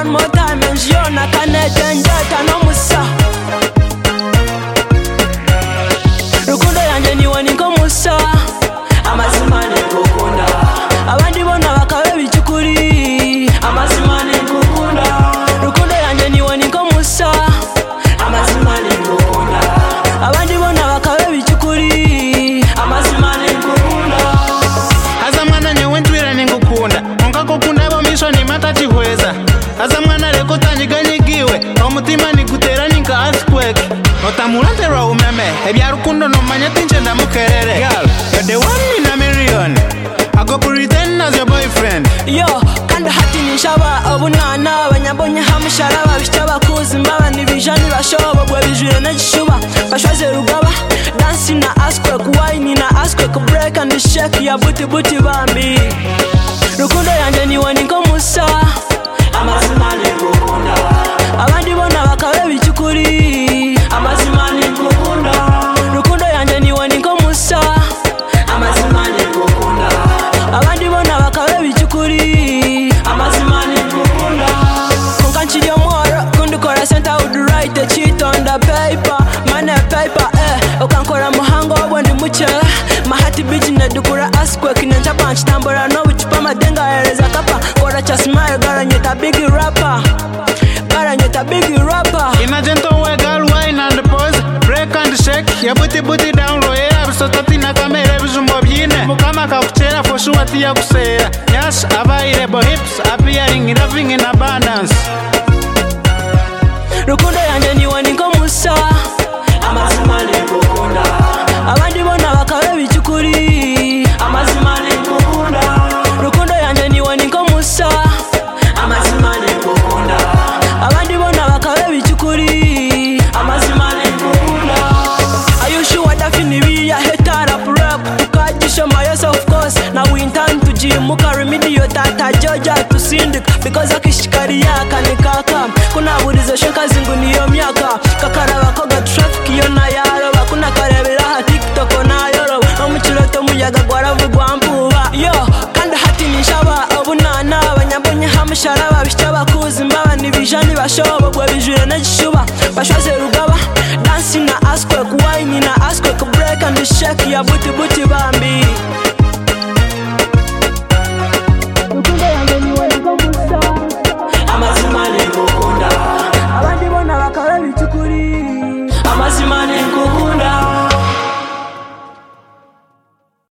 one more time and Jiona Kanete njata no musa Rukundo yanje niwe niko musa amazima nikukunda abandi bona bakabe bicyukuri amazima nikukunda Rukundo yanje niwe niko musa amazima nikukunda abandi bona bakabe bicyukuri amazima nikukunda azamwana nyewe ntwira nikukunda ongakukunda bo misho ni matati hweza azamwana leko tanyiganyigiwe omutima nikutera ninka earthquake otamulantera umeme ebyarukundo nomanya tinje ndamukerere girl you're the one in a million I go pretend as your boyfriend yo kandi hati nishaba obunana abanyabonye hamusharaba bishaba kuzimba nibijani bashobo bwe bijure n'gishuba bashwaze rugaba dancing na earthquake wine na earthquake break and shake ya buti bambi Rukundo yanje niwe niko musa amazima nikukunda abandi bona bakabe bicyukuri amazima nikukunda Rukundo yanje niwe niko musa amazima nikukunda abandi bona bakabe bicyukuri amazima nikukunda kunkanchiri omworo kundukora center would write the cheat on the paper money paper ukankora muhango obwo ndi muke mahati beach nedukura earthquake nenja punch tambora no bichupa madenga ereza kapa kora cha smile garanyeta big rapper in a gentle way girl wine and pose break and shake ya buti down low yeah bisotati na kamera bijumbo byine mukama kakuchera for sure atiya kusera yes available hips appearing loving in abundance Rukundo yanje niwe niko musa amazima nikukunda abandi bona bakabe bicyukuri amazima nikukunda Rukundo yanje niwe niko musa amazima nikukunda abandi bona bakabe bicyukuri amazima nikukunda ayushuwa dafini biya hetara rap tukajisho mayos of course now we intend to gym carry media tata joja to syndic because akishikari yaka nikaka kuna burizo shaka zingu niyo myaka kakara bakoga traffic yo na yaro bakuna karebera ha TikTok na yoro omuchiroto muyaga gwaravugwa mpuba yo kandi hati nishaba obunana abanyabonye hamusharaba bishaba kuzimba nibijani bashobo bwe bijure n'gishuba bashwaze rugaba dancing na earthquake wine na earthquake break and shake ya buti bambi